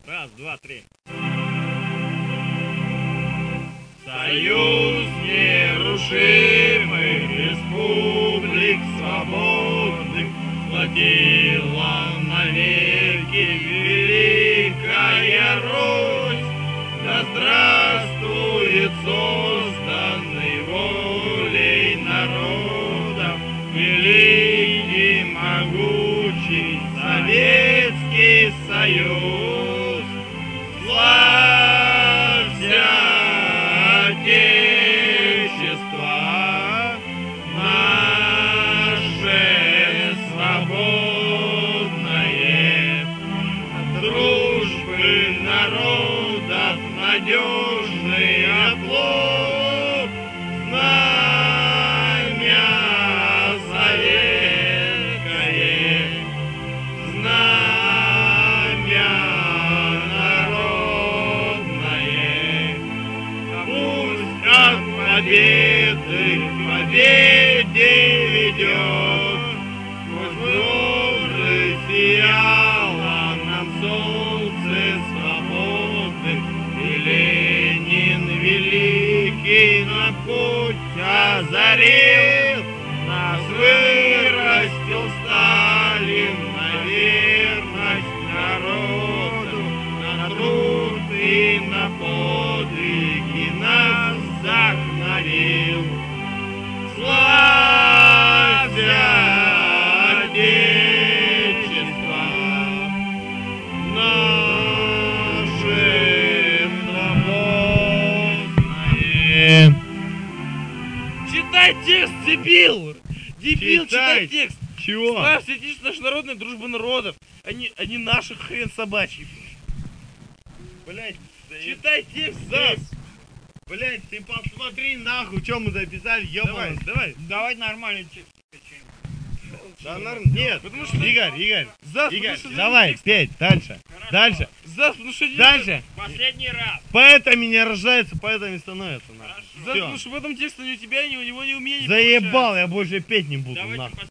Раз, два, три. Союз нерушимый республик свободных сплотила навеки великая Русь. Да здравствует созданный волей народов великий могучий Советский Союз. Славься, Отечество наше свободное, дружбы народов надежный оплот, знамя советское, знамя народное, пусть от победы к победе ведет, пусть тоже сияло нам солнце свободы, и Ленин великий на путь озарил, нас вырастил Сталин на верность народу, на труд и на подвиги нас вдохновил. Славься, Отечество наше свободное. Читай текст, дебил! Дебил, читай Читай. текст! Чего? Славься, Отечество наше народное, дружба народов. Они наших хрен собачий. Блять, Читай текст, Зас! блять, ты посмотри нахуй, что мы записали, Давай, ёбаный. давай. Давай нормальный текст скачаем. Да, нет, Потому что- Игорь, Зас, Игорь, потому что давай, петь, дальше, дальше, Зас, потому что... дальше. Последний раз. Поэтами не рождаются, поэтами становятся, нахуй. Зас, потому Всё. что в этом тексте ни у тебя, ни у него, ни у меня не Заебал, я больше петь не буду, Давайте нахуй.